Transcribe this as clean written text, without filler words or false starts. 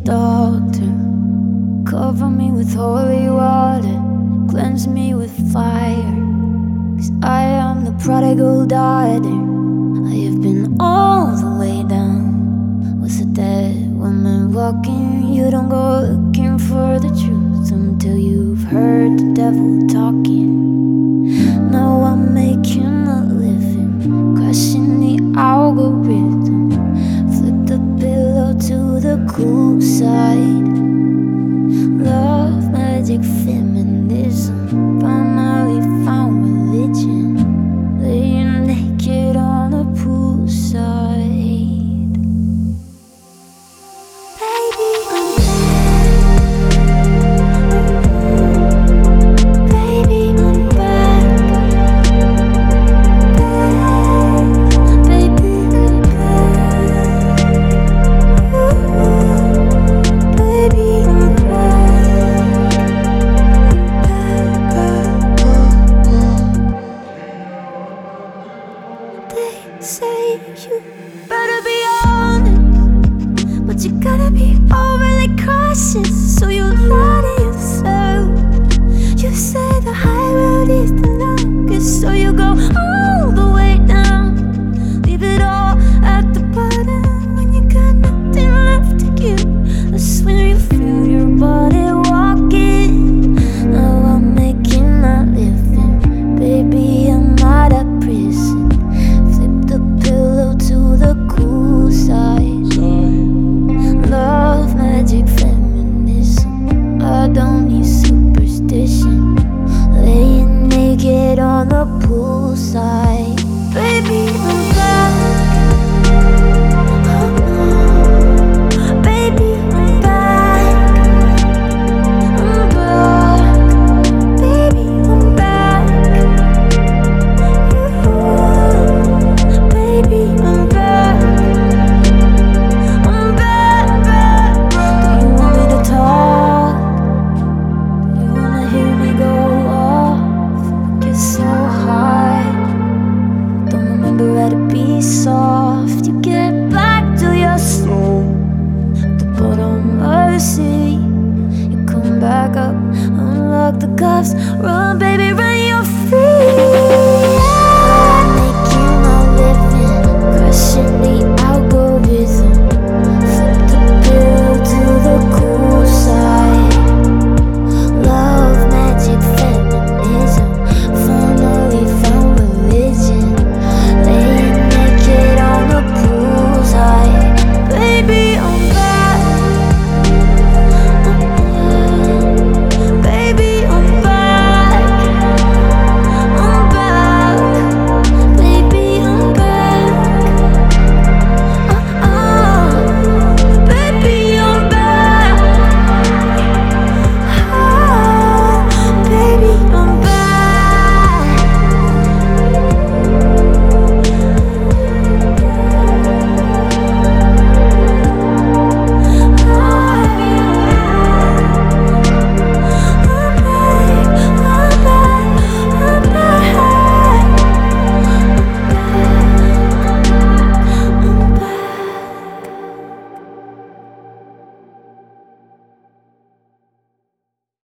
doctor. Cover me with holy water, cleanse me with fire. 'Cause I am the prodigal daughter. I have been all the way down. Was a dead woman walking. You don't go looking for the truth until you've heard the devil talking. Now I'm making a living, crashing the algorithm. Flip the pillow to the cool side. Love, magic, feminism. Finally found religion. Laying naked on the poolside. Baby, I'm back. Baby, I'm back. Baby, I'm back. Baby, I'm back. They say you better be honest, but you gotta be overly cautious, so you lie to yourself. You say the high road is the longest, so you go all the way down. Leave it all at the bottom when you got nothing left to give. That's when you feel your body walking. Now I'm making that living. Baby, I'm out of prison. Flip the pillow to the cool side. Love, magic, feminism. I don't need superstition. Laying naked on the poolside. Baby, I'm back. Baby, I'm back. I'm back. Baby, I'm back. Baby, I'm back. I'm back, back. Do you want me to talk? Do you wanna hear me go off? Get so high. Don't remember how to be soft. You get back to your soul, the bottom of the sea. You come back up, unlock the cuffs, run, baby.